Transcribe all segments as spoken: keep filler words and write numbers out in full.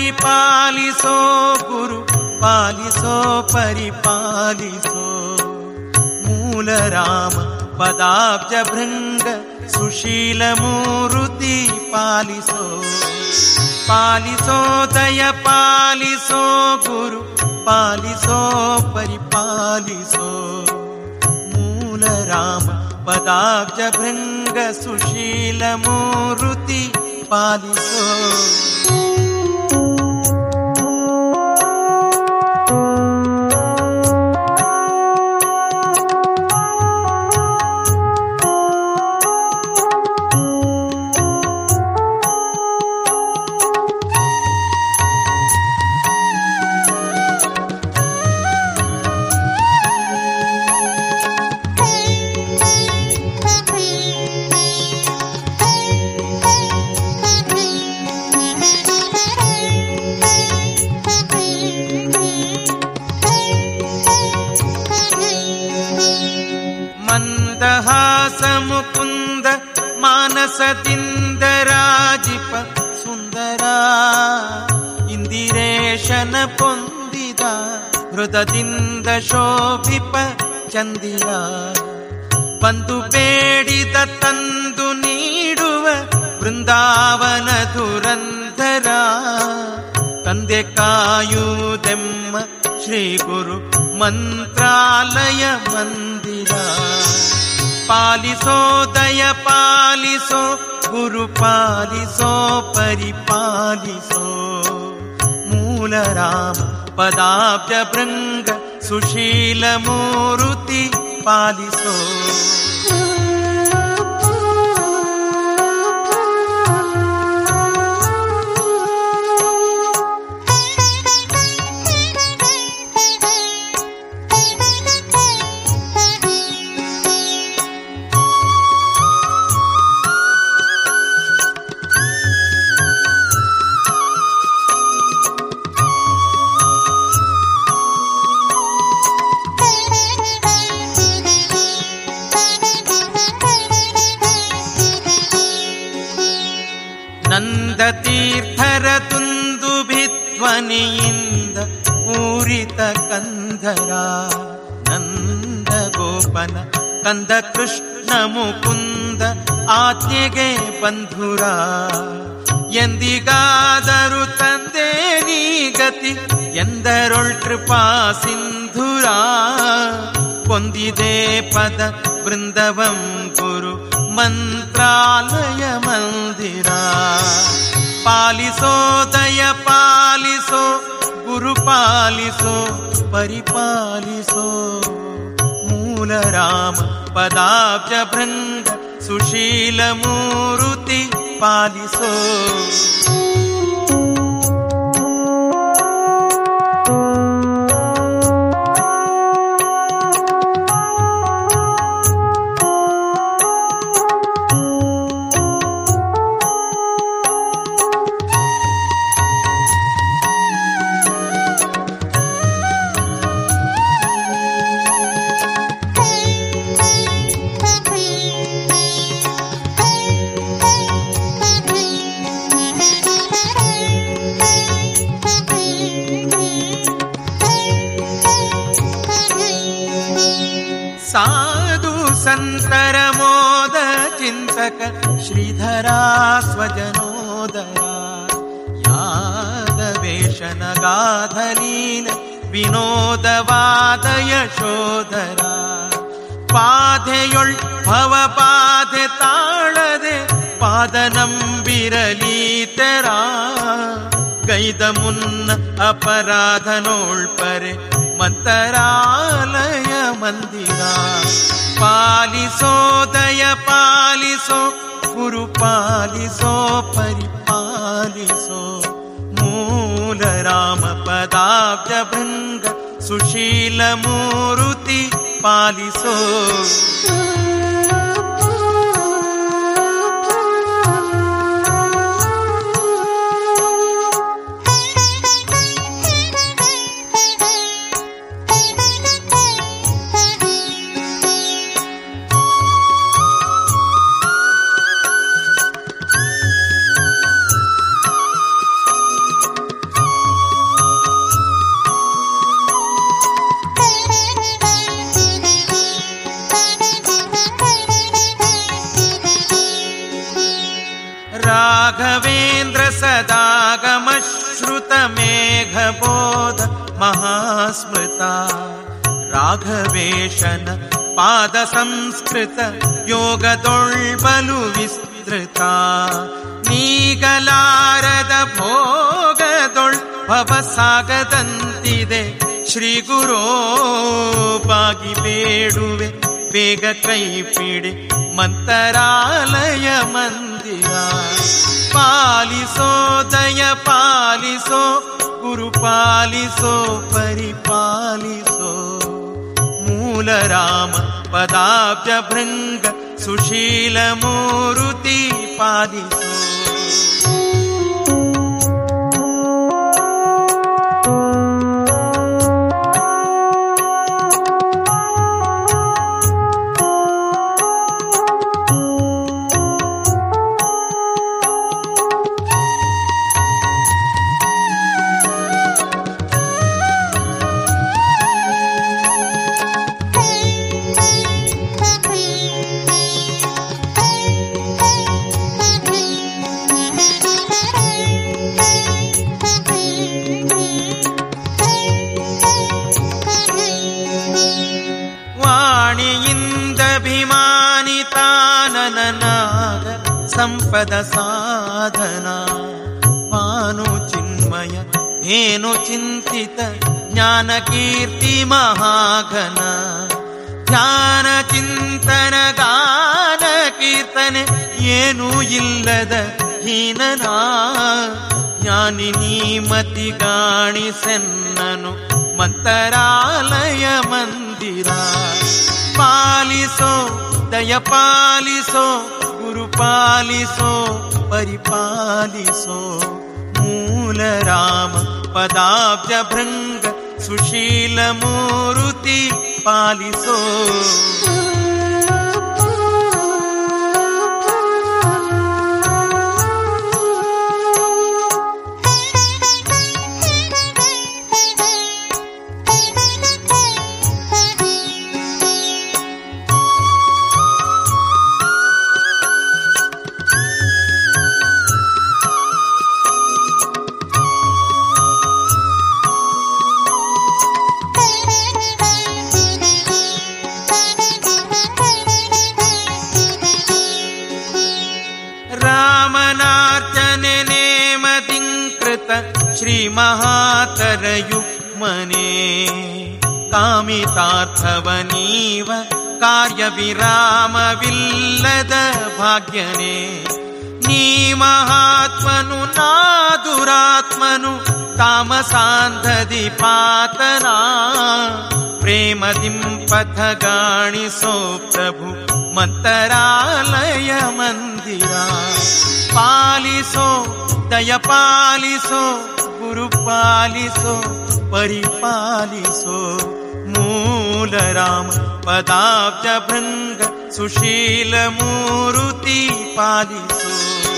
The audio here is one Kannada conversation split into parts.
ಪರಿಪಾಲಿಸೋ ಗುರು ಪಾಲಿಸೋ ಪರಿಪಾಲಿಸೋ ಮೂಲ ರಾಮ ಪದಾಬ್ಜ ಭೃಂಗ ಸುಶೀಲ ಮೂರುತಿ ಪಾಲಿಸೋ ಪಾಲಿಸೋ ದಯ ಪಾಲಿಸೋ ಗುರು ಪಾಲಿಸೋ ಪರಿಪಾಲಿಸೋ ಮೂಲ ರಾಮ ಪದಾಬ್ಜ ಭೃಂಗ ಸುಶೀಲ ಮೂರುತಿ ಪಾಲಿಸೋ. ಮುಕುಂದ ಮಾನಸದಿಂದ ರಾಜಿಪ ಸುಂದರ ಇಂದಿರೇಶನ ಪೊಂದಿದ ಹೃದಯದಿಂದ ಶೋಭಿಪ ಚಂದಿರ ಬಂದು ಬೇಡಿದ ತಂದು ನೀಡುವ ಬೃಂದಾವನ ದುರಂಧರ ತಂದೆ ಕಾಯುವುದೆಮ್ಮ ಶ್ರೀ ಗುರು ಮಂತ್ರಾಲಯ ಮಂದಿರ ಪಾಲಿಸೋ ದಯ ಪಾಲಿಸೋ ಗುರು ಪಾಲಿಸೋ ಪರಿಪಾಲಿಸೋ ಮೂಲ ರಾಮ ಪದಾಬ್ಜ ಭೃಂಗ ಸುಶೀಲ ಮೂರುತಿ ಪಾಲಿಸೋ. ನಂದ ತೀರ್ಥರ ತುಂದು ಭಿಧ್ವನಿಯಿಂದ ಪೂರಿತ ಕಂಧರ ನಂದ ಗೋಪನ ಕಂದ ಕೃಷ್ಣ ಮುಕುಂದ ಆಜ್ಞೆಗೆ ಬಂಧುರ ಎಂದಿಗಾದರೂ ತಂದೆ ನೀ ಗತಿ ಎಂದರೊಳ್ ಕೃಪಾ ಸಿಂಧುರ ಹೊಂದಿದೆ ಪದ ಬೃಂದವಂ ಗುರು ಮಂತ್ರಾಲಯ ಮಂದಿರ ಪಾಲಿಸೋ ದಯ ಪಾಲಿಸೋ ಗುರು ಪಾಲಿಸೋ ಪರಿಪಾಲಿಸೋ ಮೂಲ ರಾಮ ಪದಾಬ್ಜ ಭೃಂಗ ಸುಶೀಲ ಮೂರುತಿ ಪಾಲಿಸೋ. ಸಾಧು ಸಂತರ ಮೋದ ಚಿಂತಕ ಶ್ರೀಧರ ಸ್ವಜನೋದರ ಯಾದವೇಶನ ಗಾಧಲೀಲ ವಿನೋದವಾದ ಯಶೋಧರ ಪಾಧೆಯೊಳ್ ಭವ ಬಾಧೆ ತಾಳದೆ ಪಾದ ನಂಬಿರಲೀತರ ಗೈದ ಮುನ್ನ ಅಪರಾಧ ನೋಳ್ಪರೆ ಮಂತರಾಲಯ ಮಂದಿರ ಪಾಲಿಸೋ ದಯ ಪಾಲಿಸೋ ಗುರು ಪಾಲಿಸೋ ಪರಿಪಾಲಿಸೋ ಮೂಲ ರಾಮ ಪದಾಬ್ಜ ಭೃಂಗ ಸುಶೀಲ ಮೂರುತಿ ಪಾಲಿಸೋ. ಮೇಘಬೋಧ ಮಹಾಸ್ಮೃತ ರಾಘವೇಶನ ಪಾದ ಸಂಸ್ಕೃತ ಯೋಗದೊಳ್ಬಲು ವಿಸ್ತೃತ ನೀಗಲಾರದ ಭೋಗದೊಳ್ ಭವಸಾಗದಂತಿದೆ ಶ್ರೀ ಗುರೋ ಬಾಗಿ ಬೇಡುವೆ ಬೇಗ ಕೈ ಪಿಡಿ ಮಂತರಾಲಯ ಮಂದಿರ ಪಾಲಿಸೋ ದಯ ಪಾಲಿಸೋ ಗುರು ಪಾಲಿಸೋ ಪರಿಪಾಲಿಸೋ ಮೂಲ ರಾಮ ಪದಾಬ್ಜ ಭೃಂಗ ಸುಶೀಲ ಮೂರುತಿ ಪಾಲಿಸೋ. ಸಂಪದ ಸಾಧನ ಭಾನು ಚಿನ್ಮಯ ಧೇನು ಚಿಂತಿತ ಜ್ಞಾನ ಕೀರ್ತಿ ಮಹಾಘನ ಧ್ಯಾನ ಚಿಂತನ ಗಾನ ಕೀರ್ತನೆ ಏನೂ ಇಲ್ಲದ ಹೀನನಾ ಜ್ಞಾನಿನಿ ಮತಿ ಗಾಣಿಸೆನ್ನನು ಮಂತರಾಲಯ ಮಂದಿರ ಪಾಲಿಸೋ ದಯ ಪಾಲಿಸೋ ಗುರು ಪಾಲಿಸೋ ಪರಿಪಾಲಿಸೋ ಮೂಲ ರಾಮ ಪದಾಬ್ಜ ಭೃಂಗ ಸುಶೀಲ ಮೂರುತಿ ಪಾಲಿಸೋ. ಶ್ರೀ ಮಹಾತರಯುಗ್ಮನೆ ಕಾಮಿತಾರ್ಥವನೀವ ಕಾರ್ಯ ವಿರಾಮವಿಲ್ಲದ ಭಾಗ್ಯನೇ ನೀ ಮಹಾತ್ಮನು ನಾ ದುರಾತ್ಮನು ತಾಮಸಾಂಧದಿ ಪಾತನಾ ಪ್ರೇಮದಿಂ ಪಥ ಗಾಣಿಸೋ ಪ್ರಭು ಮಂತರಾಲಯ ಮಂದಿರ ಪಾಲಿಸೋ ದಯ ಪಾಲಿಸೋ ಗುರು ಪಾಲಿಸೋ ಪರಿಪಾಲಿಸೋ ಮೂಲ ರಾಮ ಪದಾಬ್ಜ ಭೃಂಗ ಸುಶೀಲ ಮೂರುತಿ ಪಾಲಿಸೋ.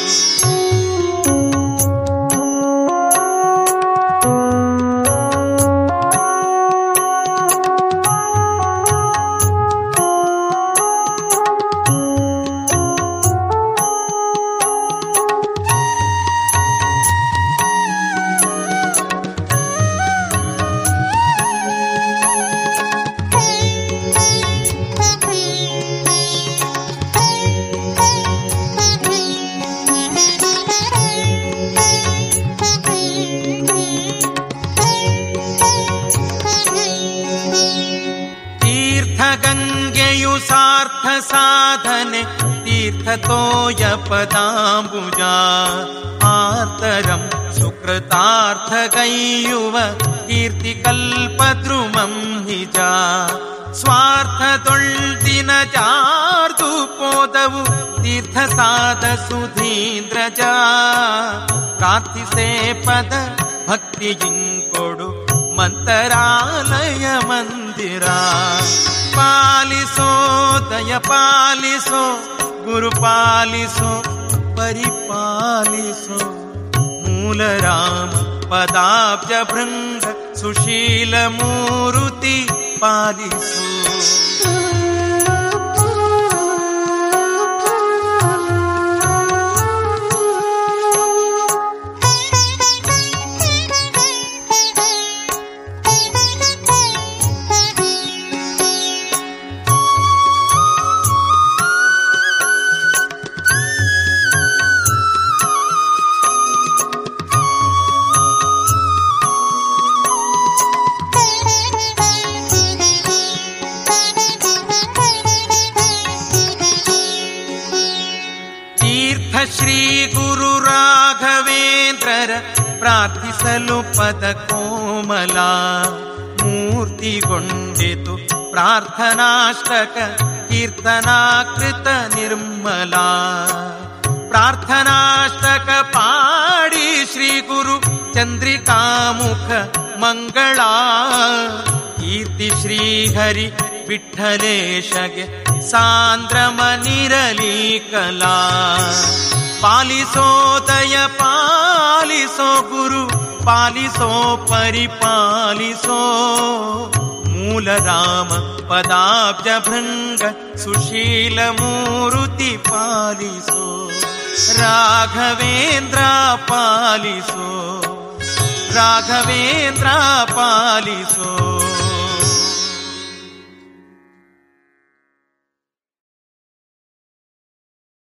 ಸಾರ್ಥ ಸಾಧನೆ ತೀರ್ಥತೋಯ ಪದಾಂಬುಜ ಆರ್ತರಂ ಸುಕೃತಾರ್ಥ ಗೈಯುವ ಕೀರ್ತಿ ಕಲ್ಪದ್ರುಮಂ ನಿಜ ಸ್ವಾರ್ಥದೊಳ್ದಿನ ಜಾರ್ದು ಪೋದವು ತೀರ್ಥ ಸಾಧ ಸುಧೀಂದ್ರಜ ಪ್ರಾರ್ಥಿಸೇ ಪದ ಭಕ್ತಿಯಿಂಕೊಡು ಮಂತರಾಲಯ ಮಂದಿರ ಪಾಲಿಸೋ ದಯ ಪಾಲಿಸೋ ಗುರು ಪಾಲಿಸೋ ಪರಿಪಾಲಿಸೋ ಮೂಲ ರಾಮ ಪದಾಬ್ಜ ಭೃಂಗ ಸುಶೀಲ ಮೂರುತಿ ಪಾಲಿಸೋ. ಶ್ರೀ ಗುರು ರಾಘವೇಂದ್ರರ ಪ್ರಾರ್ಥಿಸಲು ಪದ ಕೋಮಲ ಮೂರ್ತಿಗೊಂಡಿತು ಪ್ರಾರ್ಥನಾಷ್ಟಕ ಕೀರ್ತನಾಕೃತ ನಿರ್ಮಲ. ಪ್ರಾರ್ಥನಾಷ್ಟಕ ಪಾಡಿ ಶ್ರೀ ಗುರು ಚಂದ್ರಿಕಾಮುಖ ಮಂಗಳ ಕೀರ್ತಿ ಶ್ರೀಹರಿ ವಿಠ್ಠಲೇಶಗೆ ಸಾಂದ್ರಮನಿರಲಿ ಕಲಾ. ಪಾಲಿಸೋದಯ ಪಾಲಿಸೋ ಗುರು ಪಾಲಿಸೋ ಪರಿಪಾಲಿಸೋ ಮೂಲ ರಾಮ ಪದಾಬ್ಜ ಭೃಂಗ ಸುಶೀಲ ಮೂರುತಿ ಪಾಲಿಸೋ. ರಾಘವೇಂದ್ರ ಪಾಲಿಸೋ ರಾಘವೇಂದ್ರ ಪಾಲಿಸೋ.